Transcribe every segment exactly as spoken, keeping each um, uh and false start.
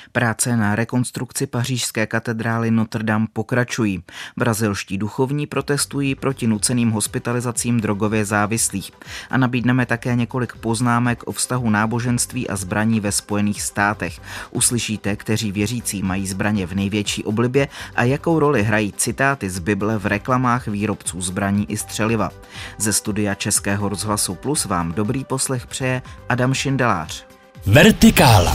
Práce na rekonstrukci pařížské katedrály Notre Dame pokračují. Brazilští duchovní protestují proti nuceným hospitalizacím drogově závislých. A nabídneme také několik poznámek o vztahu náboženství a zbraní ve Spojených státech. Uslyšíte, kteří věřící mají zbraně v největší oblibě a jakou roli hrají citáty z Bible v reklamách výrobců zbraní i střeliva. Ze studia Českého rozhlasu Plus vám dobrý poslech přeje Adam Šindelář. Vertikála.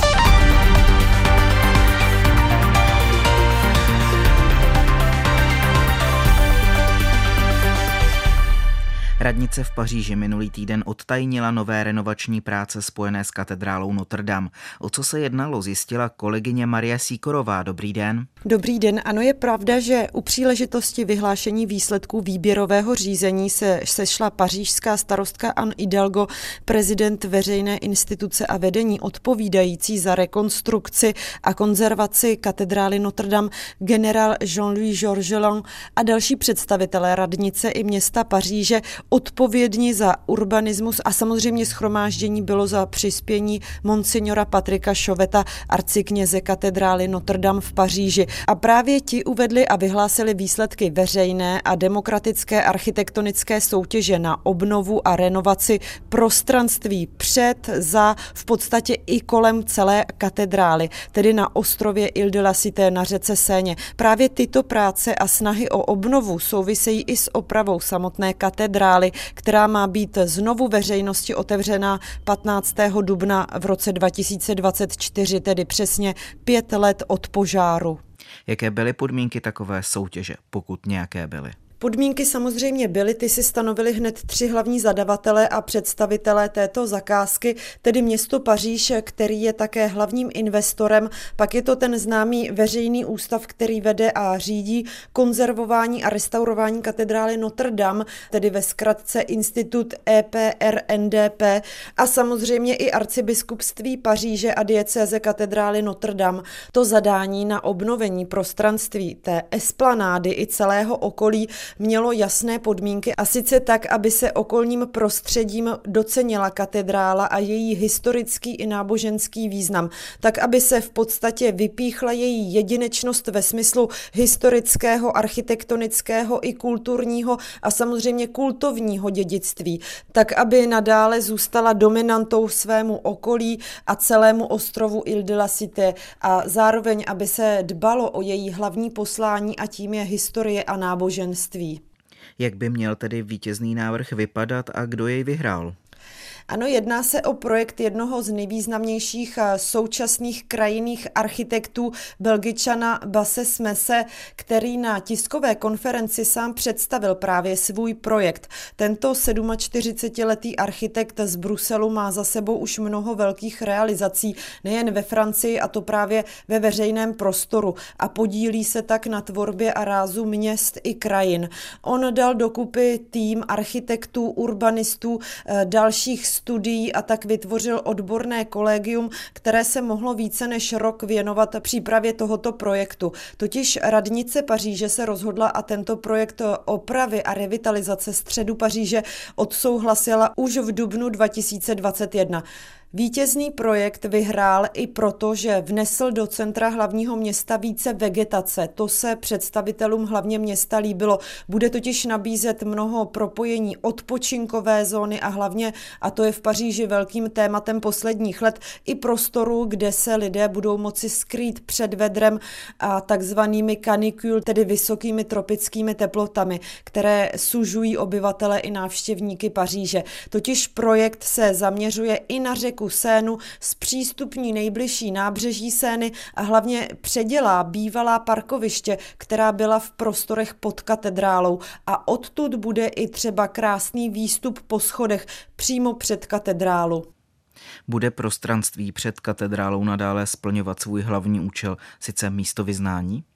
Radnice v Paříži minulý týden odtajnila nové renovační práce spojené s katedrálou Notre Dame. O co se jednalo, zjistila kolegyně Marie Sýkorová. Dobrý den. Dobrý den. Ano, je pravda, že u příležitosti vyhlášení výsledků výběrového řízení se sešla pařížská starostka Anne Hidalgo, prezident veřejné instituce a vedení odpovídající za rekonstrukci a konzervaci katedrály Notre Dame, generál Jean-Louis Georgelin a další představitelé radnice i města Paříže. Odpovědní za urbanismus a samozřejmě shromáždění bylo za přispění monsignora Patrika Chauveta, arcikněze katedrály Notre Dame v Paříži. A právě ti uvedli a vyhlásili výsledky veřejné a demokratické architektonické soutěže na obnovu a renovaci prostranství před, za, v podstatě i kolem celé katedrály, tedy na ostrově Ile de la Cité na řece Seine. Právě tyto práce a snahy o obnovu souvisejí i s opravou samotné katedrály, která má být znovu veřejnosti otevřena patnáctého dubna v roce dva tisíce dvacet čtyři, tedy přesně pět let od požáru. Jaké byly podmínky takové soutěže, pokud nějaké byly? Podmínky samozřejmě byly, ty si stanovili hned tři hlavní zadavatele a představitelé této zakázky, tedy město Paříž, který je také hlavním investorem, pak je to ten známý veřejný ústav, který vede a řídí konzervování a restaurování katedrály Notre Dame, tedy ve zkratce Institut E P R N D P, a samozřejmě i arcibiskupství Paříže a diecéze katedrály Notre Dame. To zadání na obnovení prostranství té esplanády i celého okolí mělo jasné podmínky, a sice tak, aby se okolním prostředím docenila katedrála a její historický i náboženský význam, tak aby se v podstatě vypíchla její jedinečnost ve smyslu historického, architektonického i kulturního a samozřejmě kultovního dědictví, tak aby nadále zůstala dominantou svému okolí a celému ostrovu Ile de la Cité, a zároveň, aby se dbalo o její hlavní poslání, a tím je historie a náboženství. Jak by měl tedy vítězný návrh vypadat a kdo jej vyhrál? Ano, jedná se o projekt jednoho z nejvýznamnějších současných krajinných architektů, Belgičana Basse Smesse, který na tiskové konferenci sám představil právě svůj projekt. Tento čtyřicetisedmiletý architekt z Bruselu má za sebou už mnoho velkých realizací, nejen ve Francii, a to právě ve veřejném prostoru, a podílí se tak na tvorbě a rázu měst i krajin. On dal dokupy tým architektů, urbanistů, dalších studií a tak vytvořil odborné kolegium, které se mohlo více než rok věnovat přípravě tohoto projektu. Totiž radnice Paříže se rozhodla a tento projekt opravy a revitalizace středu Paříže odsouhlasila už v dubnu dva tisíce dvacet jedna. Vítězný projekt vyhrál i proto, že vnesl do centra hlavního města více vegetace. To se představitelům hlavně města líbilo. Bude totiž nabízet mnoho propojení odpočinkové zóny a hlavně, a to je v Paříži velkým tématem posledních let, i prostoru, kde se lidé budou moci skrýt před vedrem a takzvanými canicule, tedy vysokými tropickými teplotami, které sužují obyvatele i návštěvníky Paříže. Totiž projekt se zaměřuje i na řeku Sénu, zpřístupní nejbližší nábřeží Sény a hlavně předělá bývalá parkoviště, která byla v prostorech pod katedrálou, a odtud bude i třeba krásný výstup po schodech přímo před katedrálu. Bude prostranství před katedrálou nadále splňovat svůj hlavní účel, sice místo vyznání?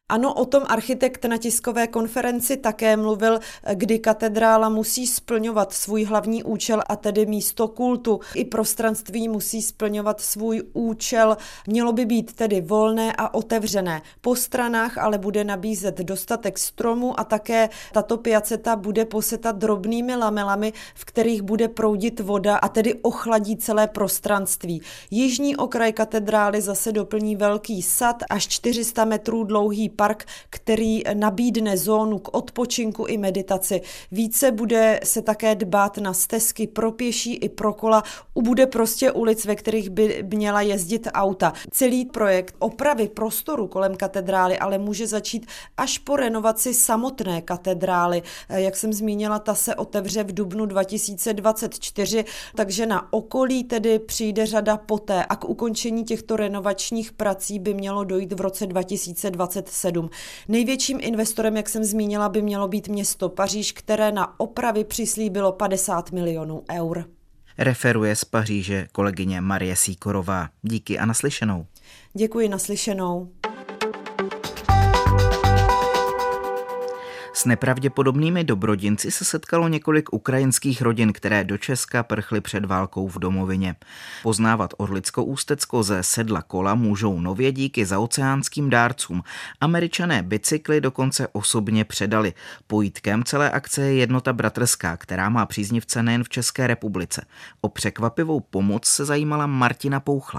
Ano, o tom architekt na tiskové konferenci také mluvil, kdy katedrála musí splňovat svůj hlavní účel, a tedy místo kultu. I prostranství musí splňovat svůj účel. Mělo by být tedy volné a otevřené. Po stranách ale bude nabízet dostatek stromů a také tato piaceta bude poseta drobnými lamelami, v kterých bude proudit voda a tedy ochladí celé prostranství. Jižní okraj katedrály zase doplní velký sad, až čtyři sta metrů dlouhý park, který nabídne zónu k odpočinku i meditaci. Více bude se také dbát na stezky pro pěší i pro kola. Ubude prostě ulic, ve kterých by měla jezdit auta. Celý projekt opravy prostoru kolem katedrály ale může začít až po renovaci samotné katedrály. Jak jsem zmínila, ta se otevře v dubnu dva tisíce dvacet čtyři, takže na okolí tedy přijde řada poté a k ukončení těchto renovačních prací by mělo dojít v roce dva tisíce dvacet sedm. Největším investorem, jak jsem zmínila, by mělo být město Paříž, které na opravy přislíbilo padesát milionů eur. Referuje z Paříže kolegyně Marie Sýkorová. Díky a naslyšenou. Děkuji, naslyšenou. S nepravděpodobnými dobrodinci se setkalo několik ukrajinských rodin, které do Česka prchly před válkou v domovině. Poznávat Orlicko-Ústecko ze sedla kola můžou nově díky zaoceánským dárcům. Američané bicykly dokonce osobně předali. Pojítkem celé akce je Jednota bratrská, která má příznivce nejen v České republice. O překvapivou pomoc se zajímala Martina Pouchlá.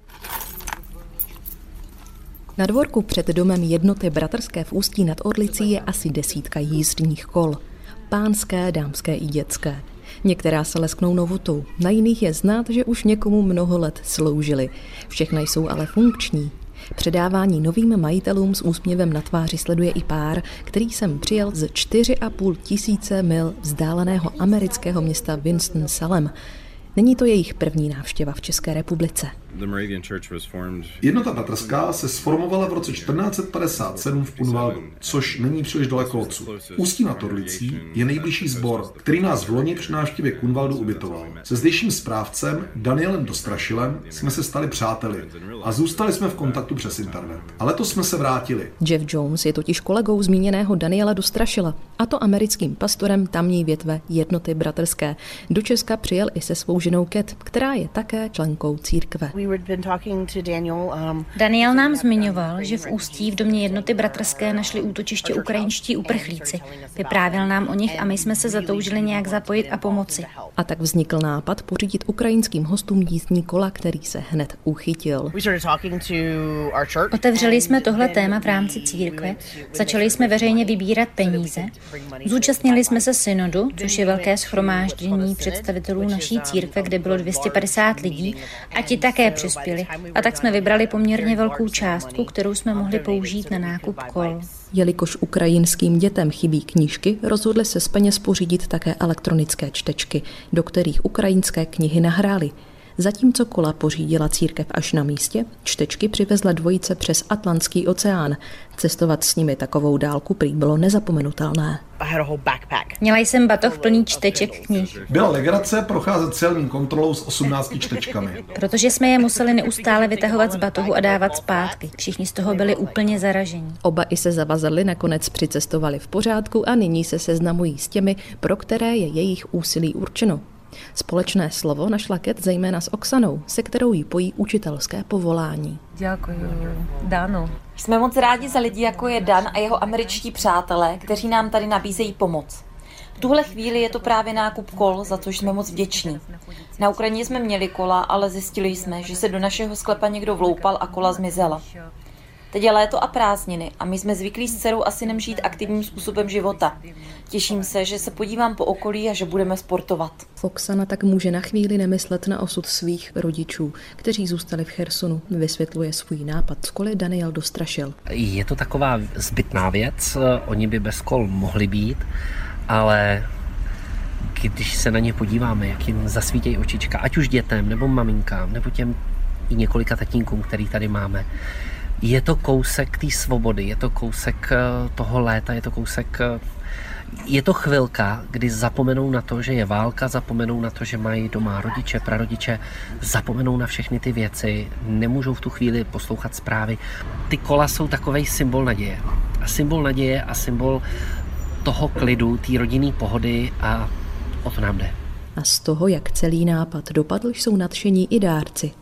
Na dvorku před domem Jednoty bratrské v Ústí nad Orlicí je asi desítka jízdních kol. Pánské, dámské i dětské. Některá se lesknou novotou, na jiných je znát, že už někomu mnoho let sloužily. Všechna jsou ale funkční. Předávání novým majitelům s úsměvem na tváři sleduje i pár, který sem přijel z čtyři a půl tisíce mil vzdáleného amerického města Winston-Salem. Není to jejich první návštěva v České republice. Jednota bratrská se sformovala v roce čtrnáct padesát sedm v Kunvaldu, což není příliš daleko odsud. Ústí nad Orlicí je nejbližší sbor, který nás v loni při návštěvě Kunvaldu ubytoval. Se zdejším správcem Danielem Dostrašilem jsme se stali přáteli a zůstali jsme v kontaktu přes internet. A letos jsme se vrátili. Jeff Jones je totiž kolegou zmíněného Daniela Dostrašila, a to americkým pastorem tamní větve Jednoty bratrské. Do Česka přijel i se svou ženou Kat, která je také členkou církve. Daniel nám zmiňoval, že v Ústí v domě Jednoty bratrské našli útočiště ukrajinští uprchlíci. Vyprávěl nám o nich a my jsme se zatoužili nějak zapojit a pomoci. A tak vznikl nápad pořídit ukrajinským hostům jízdní kola, který se hned uchytil. Otevřeli jsme tohle téma v rámci církve, začali jsme veřejně vybírat peníze, zúčastnili jsme se synodu, což je velké shromáždění představitelů naší církve, kde bylo dvě stě padesát lidí, a ti také přispěli. A tak jsme vybrali poměrně velkou částku, kterou jsme mohli použít na nákup kol. Jelikož ukrajinským dětem chybí knížky, rozhodli se z peněz pořídit také elektronické čtečky, do kterých ukrajinské knihy nahrály. Zatímco kola pořídila církev až na místě, čtečky přivezla dvojice přes Atlantský oceán. Cestovat s nimi takovou dálku prý bylo nezapomenutelné. Měla jsem batoh plný čteček knih. Byla legrace procházet celní kontrolou s osmnácti čtečkami. Protože jsme je museli neustále vytahovat z batohu a dávat zpátky. Všichni z toho byli úplně zaražení. Oba i se zavazadly nakonec přicestovali v pořádku a nyní se seznamují s těmi, pro které je jejich úsilí určeno. Společné slovo našla Kat zejména s Oksanou, se kterou jí pojí učitelské povolání. Děkuji, Dano. Jsme moc rádi za lidi, jako je Dan a jeho američtí přátelé, kteří nám tady nabízejí pomoc. V tuhle chvíli je to právě nákup kol, za což jsme moc vděční. Na Ukrajině jsme měli kola, ale zjistili jsme, že se do našeho sklepa někdo vloupal a kola zmizela. Teď je léto a prázdniny a my jsme zvyklí s dcerou a synem žít aktivním způsobem života. Těším se, že se podívám po okolí a že budeme sportovat. Oksana tak může na chvíli nemyslet na osud svých rodičů, kteří zůstali v Chersonu. Vysvětluje svůj nápad z koly Daniel Dostrašil. Je to taková zbytná věc, oni by bez kol mohli být, ale když se na ně podíváme, jak jim zasvítějí očička, ať už dětem, nebo maminkám, nebo těm i několika tatínkům, který tady máme, je to kousek té svobody, je to kousek toho léta, je to kousek Je to chvilka, kdy zapomenou na to, že je válka, zapomenou na to, že mají doma rodiče, prarodiče, zapomenou na všechny ty věci, nemůžou v tu chvíli poslouchat zprávy. Ty kola jsou takovej symbol naděje. A symbol naděje a symbol toho klidu, té rodinné pohody a o to nám jde. A z toho, jak celý nápad dopadl, jsou nadšení i dárci.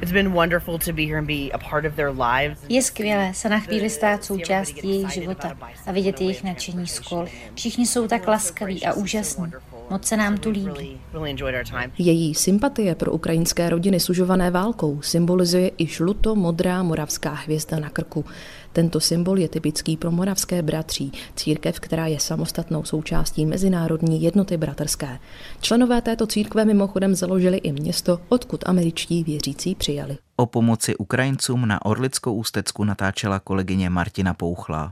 Je skvělé se na chvíli stát součástí jejich života a vidět jejich nadšení z kol. Všichni jsou tak laskaví a úžasní. Moc se nám tu líbí. Její sympatie pro ukrajinské rodiny sužované válkou symbolizuje i žluto-modrá moravská hvězda na krku. Tento symbol je typický pro moravské bratří, církev, která je samostatnou součástí Mezinárodní jednoty bratrské. Členové této církve mimochodem založili i město, odkud američtí věřící přijali. O pomoci Ukrajincům na Orlicko-Ústecku natáčela kolegyně Martina Pouchlá.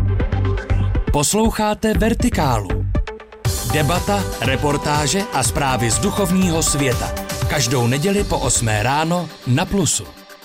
Posloucháte Vertikálu. Debata, reportáže a zprávy z duchovního světa. Každou neděli po osmé ráno na Plusu.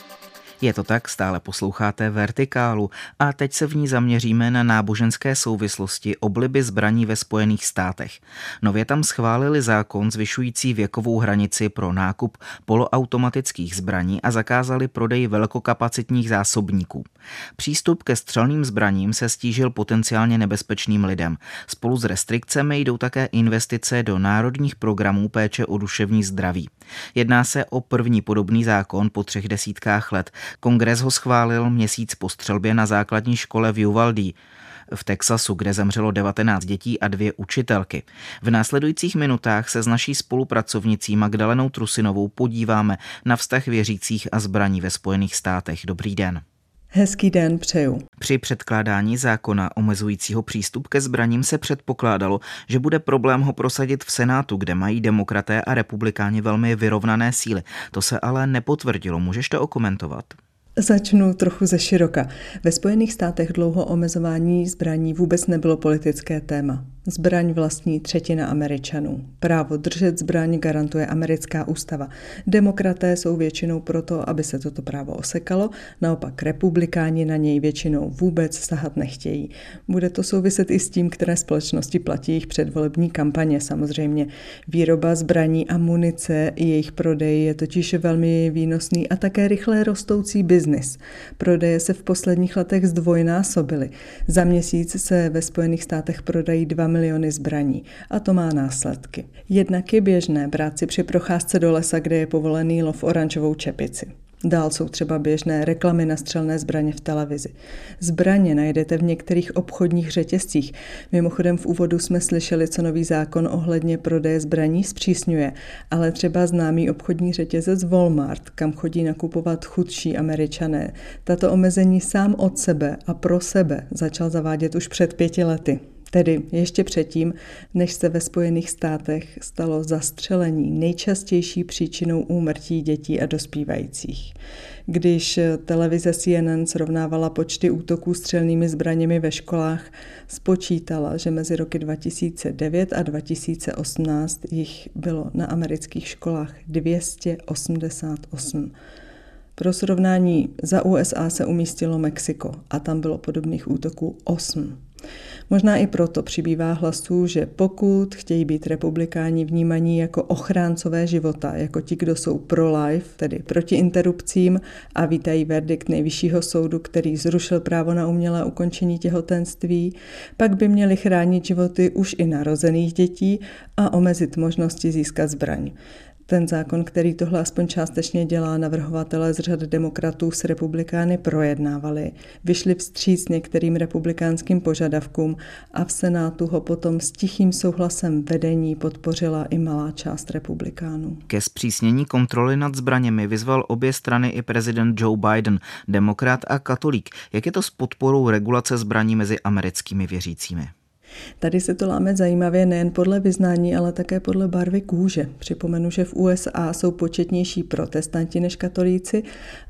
Je to tak, stále posloucháte Vertikálu a teď se v ní zaměříme na náboženské souvislosti obliby zbraní ve Spojených státech. Nově tam schválili zákon zvyšující věkovou hranici pro nákup poloautomatických zbraní a zakázali prodej velkokapacitních zásobníků. Přístup ke střelným zbraním se stížil potenciálně nebezpečným lidem. Spolu s restrikcemi jdou také investice do národních programů péče o duševní zdraví. Jedná se o první podobný zákon po třech desítkách let. Kongres ho schválil měsíc po střelbě na základní škole v Uvalde v Texasu, kde zemřelo devatenáct dětí a dvě učitelky. V následujících minutách se s naší spolupracovnicí Magdalenou Trusinovou podíváme na vztah věřících a zbraní ve Spojených státech. Dobrý den. Hezký den přeju. Při předkládání zákona omezujícího přístup ke zbraním se předpokládalo, že bude problém ho prosadit v Senátu, kde mají demokraté a republikáni velmi vyrovnané síly. To se ale nepotvrdilo. Můžeš to okomentovat? Začnu trochu ze široka. Ve Spojených státech dlouho omezování zbraní vůbec nebylo politické téma. Zbraň vlastní třetina Američanů. Právo držet zbraň garantuje americká ústava. Demokraté jsou většinou proto, aby se toto právo osekalo, naopak republikáni na něj většinou vůbec sahat nechtějí. Bude to souviset i s tím, které společnosti platí jejich předvolební kampaně. Samozřejmě výroba zbraní a munice i jejich prodej je totiž velmi výnosný a také rychle rostoucí biznis. Prodeje se v posledních letech zdvojnásobily. Za měsíc se ve Spojených státech prodají dva miliony zbraní a to má následky. Jednak je běžné brát si při procházce do lesa, kde je povolený lov oranžovou čepici. Dál jsou třeba běžné reklamy na střelné zbraně v televizi. Zbraně najdete v některých obchodních řetězcích. Mimochodem v úvodu jsme slyšeli, co nový zákon ohledně prodeje zbraní zpřísňuje, ale třeba známý obchodní řetězec Walmart, kam chodí nakupovat chudší Američané. Tato omezení sám od sebe a pro sebe začal zavádět už před pěti lety. Tedy ještě předtím, než se ve Spojených státech stalo zastřelení nejčastější příčinou úmrtí dětí a dospívajících. Když televize C N N srovnávala počty útoků střelnými zbraněmi ve školách, spočítala, že mezi roky dva tisíce devět a dva tisíce osmnáct jich bylo na amerických školách dvě stě osmdesát osm. Pro srovnání za U S A se umístilo Mexiko a tam bylo podobných útoků osm. Možná i proto přibývá hlasů, že pokud chtějí být republikáni vnímaní jako ochráncové života, jako ti, kdo jsou pro-life, tedy proti interrupcím a vítají verdikt Nejvyššího soudu, který zrušil právo na umělé ukončení těhotenství, pak by měli chránit životy už i narozených dětí a omezit možnosti získat zbraň. Ten zákon, který tohle aspoň částečně dělá, navrhovatelé z řad demokratů s republikány projednávali, vyšli vstříc některým republikánským požadavkům a v Senátu ho potom s tichým souhlasem vedení podpořila i malá část republikánů. Ke zpřísnění kontroly nad zbraněmi vyzval obě strany i prezident Joe Biden, demokrat a katolík. Jak je to s podporou regulace zbraní mezi americkými věřícími? Tady se to láme zajímavě nejen podle vyznání, ale také podle barvy kůže. Připomenu, že v U S A jsou početnější protestanti než katolíci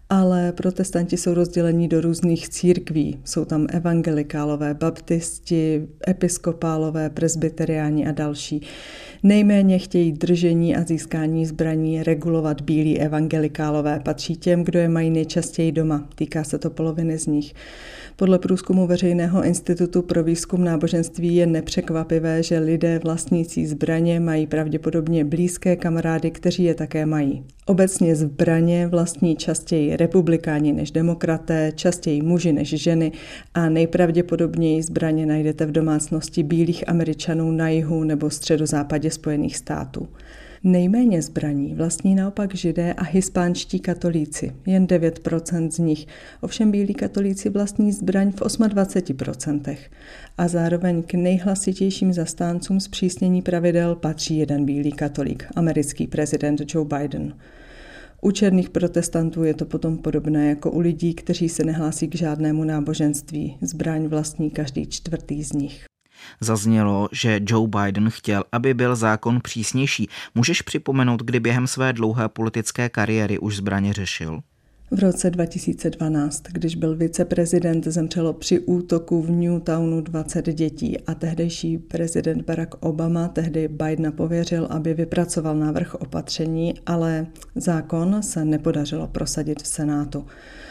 ale protestanti jsou rozdělení do různých církví. Jsou tam evangelikálové, baptisti, episkopálové, presbyteriáni a další. Nejméně chtějí držení a získání zbraní regulovat bílí evangelikálové. Patří těm, kdo je mají nejčastěji doma. Týká se to poloviny z nich. Podle průzkumu Veřejného institutu pro výzkum náboženství je nepřekvapivé, že lidé vlastnící zbraně mají pravděpodobně blízké kamarády, kteří je také mají. Obecně zbraně vlastní častěji republikáni než demokraté, častěji muži než ženy a nejpravděpodobněji zbraně najdete v domácnosti bílých Američanů na jihu nebo středozápadě Spojených států. Nejméně zbraní vlastní naopak Židé a hispánští katolíci, jen devět procent z nich. Ovšem bílí katolíci vlastní zbraň v dvacet osm procent. A zároveň k nejhlasitějším zastáncům zpřísnění pravidel patří jeden bílý katolík, americký prezident Joe Biden. U černých protestantů je to potom podobné jako u lidí, kteří se nehlásí k žádnému náboženství. Zbraň vlastní každý čtvrtý z nich. Zaznělo, že Joe Biden chtěl, aby byl zákon přísnější. Můžeš připomenout, kdy během své dlouhé politické kariéry už zbraně řešil? V roce dva tisíce dvanáct, když byl viceprezident, zemřelo při útoku v Newtownu dvacet dětí a tehdejší prezident Barack Obama tehdy Bidena pověřil, aby vypracoval návrh opatření, ale zákon se nepodařilo prosadit v Senátu.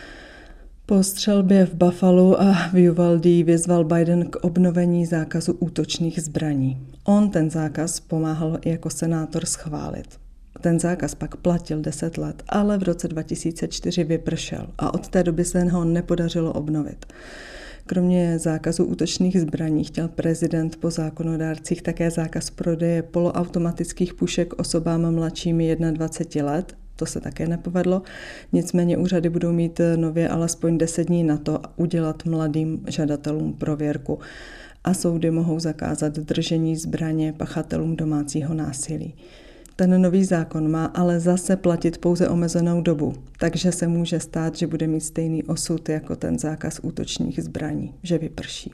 Po střelbě v Buffalu a v Uvalde vyzval Biden k obnovení zákazu útočných zbraní. On ten zákaz pomáhal jako senátor schválit. Ten zákaz pak platil deset let, ale v roce dva tisíce čtyři vypršel a od té doby se ho nepodařilo obnovit. Kromě zákazu útočných zbraní chtěl prezident po zákonodárcích také zákaz prodeje poloautomatických pušek osobám mladšími dvacet jedna let. To se také nepovedlo, nicméně úřady budou mít nově alespoň deset dní na to udělat mladým žadatelům prověrku a soudy mohou zakázat držení zbraně pachatelům domácího násilí. Ten nový zákon má ale zase platit pouze omezenou dobu, takže se může stát, že bude mít stejný osud jako ten zákaz útočných zbraní, že vyprší.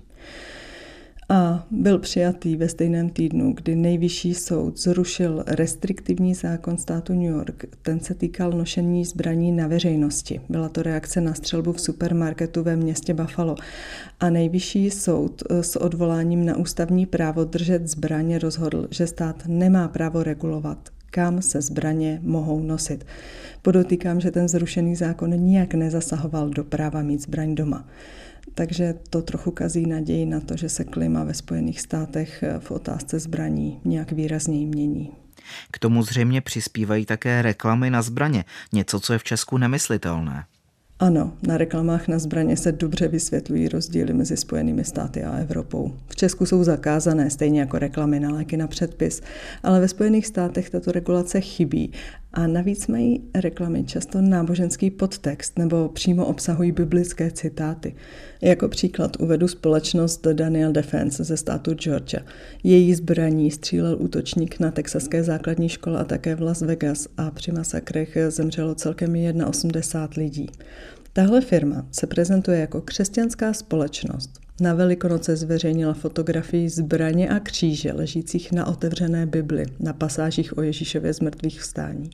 A byl přijatý ve stejném týdnu, kdy nejvyšší soud zrušil restriktivní zákon státu New York. Ten se týkal nošení zbraní na veřejnosti. Byla to reakce na střelbu v supermarketu ve městě Buffalo. A nejvyšší soud s odvoláním na ústavní právo držet zbraně rozhodl, že stát nemá právo regulovat, kam se zbraně mohou nosit. Podotýkám, že ten zrušený zákon nijak nezasahoval do práva mít zbraň doma. Takže to trochu kazí naději na to, že se klima ve Spojených státech v otázce zbraní nějak výrazněji mění. K tomu zřejmě přispívají také reklamy na zbraně, něco, co je v Česku nemyslitelné. Ano, na reklamách na zbraně se dobře vysvětlují rozdíly mezi Spojenými státy a Evropou. V Česku jsou zakázané, stejně jako reklamy na léky na předpis, ale ve Spojených státech tato regulace chybí a navíc mají reklamy často náboženský podtext nebo přímo obsahují biblické citáty. Jako příklad uvedu společnost Daniel Defense ze státu Georgia. Její zbraní střílel útočník na texaské základní škole a také v Las Vegas a při masakrech zemřelo celkem osmdesát jedna lidí. Tahle firma se prezentuje jako křesťanská společnost. Na Velikonoce zveřejnila fotografii zbraně a kříže ležících na otevřené Bibli na pasážích o Ježíšově zmrtvých vstání.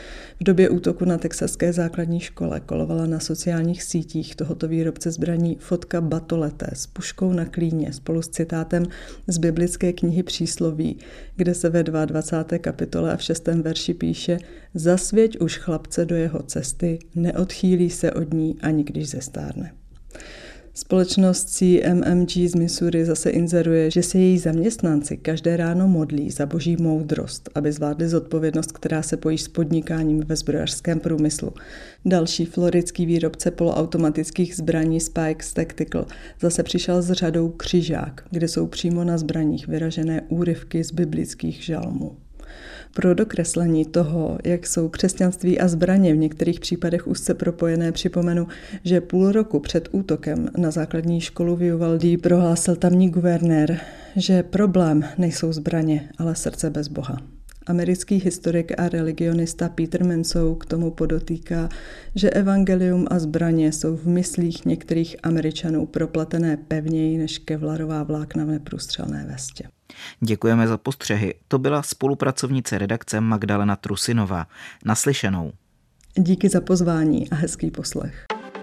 V době útoku na texaské základní škole kolovala na sociálních sítích tohoto výrobce zbraní fotka batolete s puškou na klíně spolu s citátem z biblické knihy Přísloví, kde se ve dvacáté druhé kapitole a v šestém verši píše: Zasvěť už chlapce do jeho cesty, neodchýlí se od ní ani když zestárne. Společnost C M M G z Missouri zase inzeruje, že se její zaměstnanci každé ráno modlí za boží moudrost, aby zvládli zodpovědnost, která se pojí s podnikáním ve zbrojařském průmyslu. Další floridský výrobce poloautomatických zbraní Spikes Tactical zase přišel s řadou křižák, kde jsou přímo na zbraních vyražené úryvky z biblických žalmů. Pro dokreslení toho, jak jsou křesťanství a zbraně v některých případech úzce propojené, připomenu, že půl roku před útokem na základní školu v Uvalde prohlásil tamní guvernér, že problém nejsou zbraně, ale srdce bez Boha. Americký historik a religionista Peter Mansour k tomu podotýká, že evangelium a zbraně jsou v myslích některých Američanů propletené pevněji než kevlarová vlákna v neprůstřelné vestě. Děkujeme za postřehy. To byla spolupracovnice redakce Magdalena Trusinová. Naslyšenou. Díky za pozvání a hezký poslech.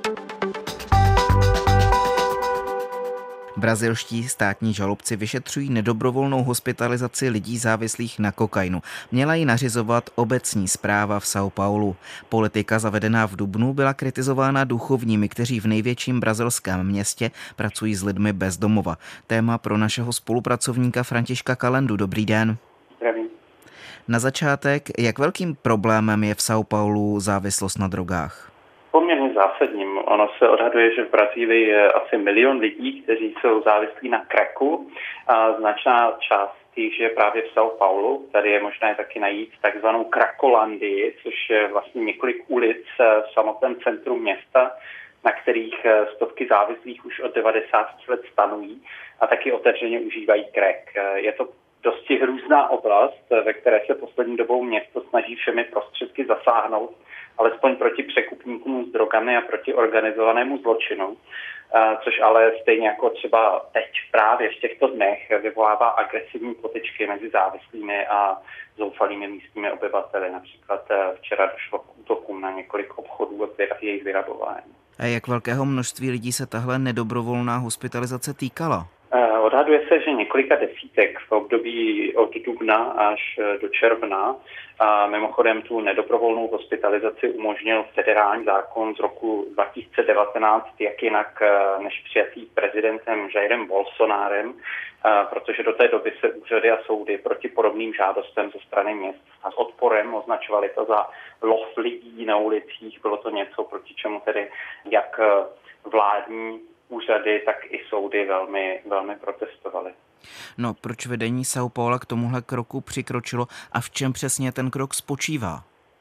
Brazilští státní žalobci vyšetřují nedobrovolnou hospitalizaci lidí závislých na kokainu. Měla ji nařizovat obecní správa v São Paulu. Politika zavedená v dubnu byla kritizována duchovními, kteří v největším brazilském městě pracují s lidmi bez domova. Téma pro našeho spolupracovníka Františka Kalendu. Dobrý den. Zdravím. Na začátek, jak velkým problémem je v São Paulu závislost na drogách? Poměrně zásadním. Ono se odhaduje, že v Brazílii je asi milion lidí, kteří jsou závislí na cracku a značná část těch je právě v São Paulu. Tady je možné taky najít takzvanou Cracolandii, což je vlastně několik ulic v samotném centru města, na kterých stovky závislých už od devadesátých let stanují a taky otevřeně užívají crack. Je to dosti hrůzná oblast, ve které se poslední dobou město snaží všemi prostředky zasáhnout, alespoň proti překupníkům s drogami a proti organizovanému zločinu, což ale stejně jako třeba teď právě v těchto dnech vyvolává agresivní potyčky mezi závislými a zoufalými místními obyvateli. Například včera došlo k útokům na několik obchodů a jejich vyrabování. A jak velkého množství lidí se tahle nedobrovolná hospitalizace týkala? Odhaduje se, že několika desítek v období od dubna až do června. A mimochodem tu nedobrovolnou hospitalizaci umožnil federální zákon z roku dva tisíce devatenáct, jak jinak než přijatý prezidentem Jairem Bolsonárem, protože do té doby se úřady a soudy proti podobným žádostem ze strany měst a s odporem označovali to za lov lidí na ulicích. Bylo to něco, proti čemu tedy jak vládní úřady, tak i soudy velmi, velmi protestovaly. No, proč vedení São Paula k tomuhle kroku přikročilo a v čem přesně ten krok spočívá?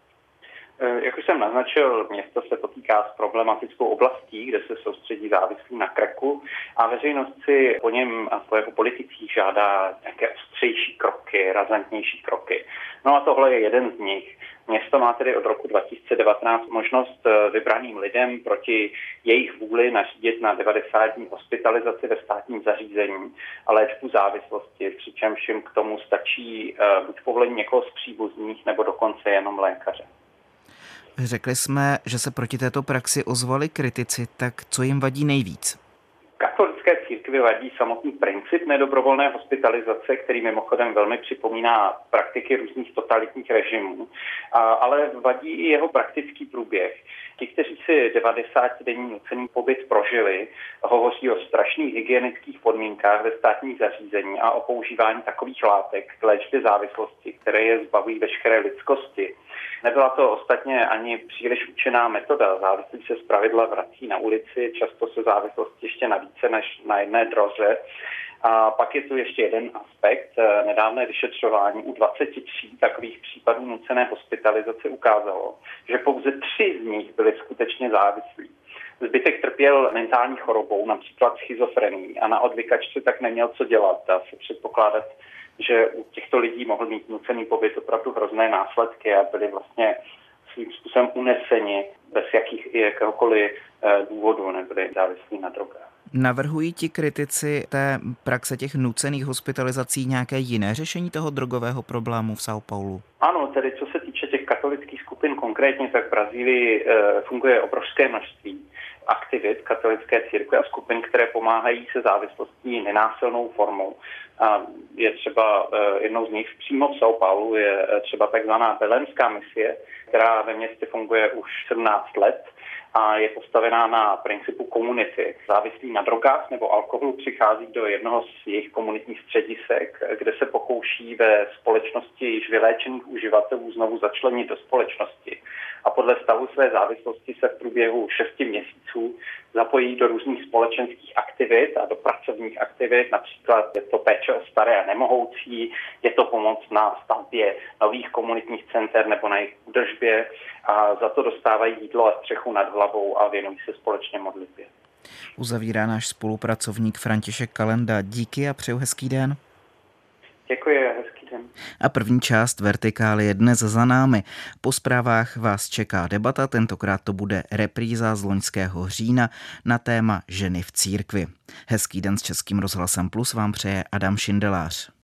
Jak už jsem naznačil, město se potýká s problematickou oblastí, kde se soustředí závislí na cracku a veřejnost si po něm a po jeho politicích žádá nějaké ostřejší kroky, razantnější kroky. No a tohle je jeden z nich. Město má tedy od roku dva tisíce devatenáct možnost vybraným lidem proti jejich vůli nařídit na devadesát dní hospitalizaci ve státním zařízení a léčbu závislosti, přičemž jim k tomu stačí buď povolení někoho z příbuzných nebo dokonce jenom lékaře. Řekli jsme, že se proti této praxi ozvali kritici, tak co jim vadí nejvíc? Katolické církvi vadí samotný princip nedobrovolné hospitalizace, který mimochodem velmi připomíná praktiky různých totalitních režimů, ale vadí i jeho praktický průběh. Ti, kteří si devadesátidenní nucený pobyt prožili, hovoří o strašných hygienických podmínkách ve státních zařízení a o používání takových látek k léčbě závislosti, které je zbavují veškeré lidskosti. Nebyla to ostatně ani příliš účinná metoda. Závislí se zpravidla vrací na ulici, často se závislosti ještě na více než na jedné droze. A pak je tu ještě jeden aspekt. Nedávné vyšetřování u dvaceti tří takových případů nucené hospitalizace ukázalo, že pouze tři z nich byli skutečně závislí. Zbytek trpěl mentální chorobou, například schizofrenií, a na odvykačce tak neměl co dělat. Dá se předpokládat, že u těchto lidí mohl mít nucený pobyt opravdu hrozné následky a byli vlastně svým způsobem uneseni bez jakých, jakéhokoliv důvodu, nebyli závislí na drogách. Navrhují ti kritici té praxe těch nucených hospitalizací nějaké jiné řešení toho drogového problému v São Paulu? Ano, tedy co se týče těch katolických skupin konkrétně, tak v Brazílii e, funguje obrovské množství aktivit katolické církve a skupin, které pomáhají se závislostí nenásilnou formou. A je třeba e, jednou z nich přímo v São Paulu je třeba takzvaná Belenská misie, která ve městě funguje už sedmnáct let a je postavená na principu komunity. Závislí na drogách nebo alkoholu přichází do jednoho z jejich komunitních středisek, kde se pokouší ve společnosti již vyléčených uživatelů znovu začlenit do společnosti. A podle stavu své závislosti se v průběhu šesti měsíců zapojí do různých společenských aktivit a do pracovních aktivit. Například je to péče o staré a nemohoucí, je to pomoc na stavbě nových komunitních center nebo na jejich údržbě a za to dostávají jídlo a střechu nad hlavou a věnují se společně modlitbě. Uzavírá náš spolupracovník František Kalenda. Díky a přeju hezký den. Děkuji, hezký den. A první část Vertikály je dnes za námi. Po zprávách vás čeká debata, tentokrát to bude repríza z loňského října na téma ženy v církvi. Hezký den s Českým rozhlasem Plus vám přeje Adam Šindelář.